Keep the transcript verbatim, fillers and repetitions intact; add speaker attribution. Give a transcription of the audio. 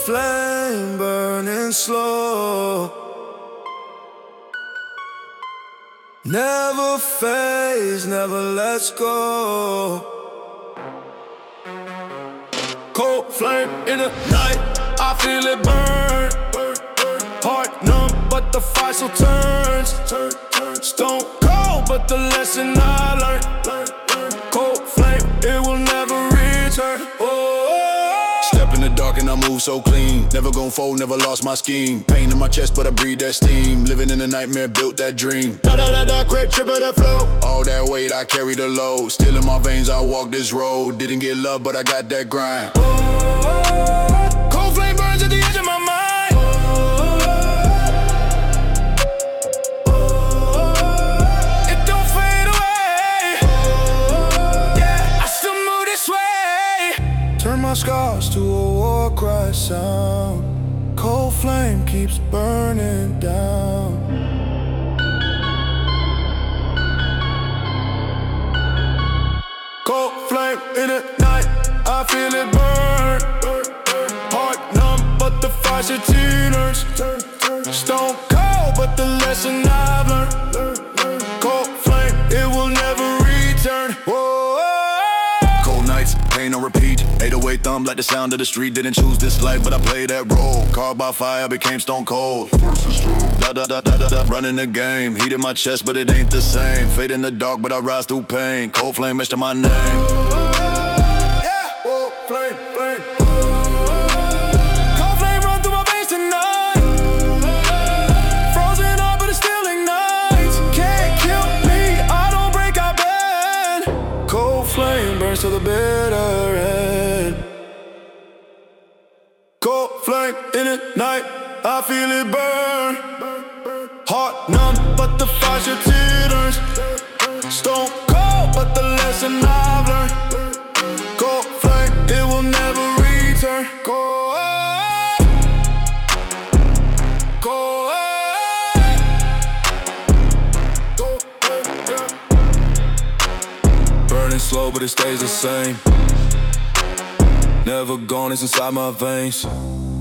Speaker 1: flame burning slow, never fades, never lets go. Cold flame in the night, I feel it burn. Heart numb, but the fire still turns. Stone cold, but the lesson I learned. Cold flame, it will never return. Oh,
Speaker 2: step in the dark and I move so clean. Never gon' fold, never lost my scheme. Pain in my chest, but I breathe that steam. Living in a nightmare, built that dream. Da da da da, quick trip of that flow. All that weight, I carry the load. Still in my veins, I walk this road. Didn't get love, but I got that grind.
Speaker 1: oh, cold flame burns at the edge of my mind. Turn my scars to a war cry sound. Cold flame keeps burning down. Cold flame in the night, I feel it burn. Heart numb, but the fire still turns. Stone cold, but the lesson I've learned. Cold flame, it will never return. Whoa.
Speaker 2: Pain on repeat, eight oh eight thumb like the sound of the street. Didn't choose this life, but I played that role. Carved by fire, became stone cold. Da da da da da da, running the game. Heat in my chest, but it ain't the same. Fade in the dark, but I rise through pain. Cold flame etched to my name.
Speaker 1: Yeah, whoa, flame, flame. Cold flame run through my veins tonight. Frozen up, but it still ignites. Can't kill me, I don't break, I bend. Cold flame burns to the bitter end. Cold flame in the night, I feel it burn. Heart numb, but the fire still turns. Stone cold, but the lesson I've learned. Cold flame, it will never return. Cold, cold, cold, yeah. Burning slow, but it stays the same. Never gone, it's inside my veins.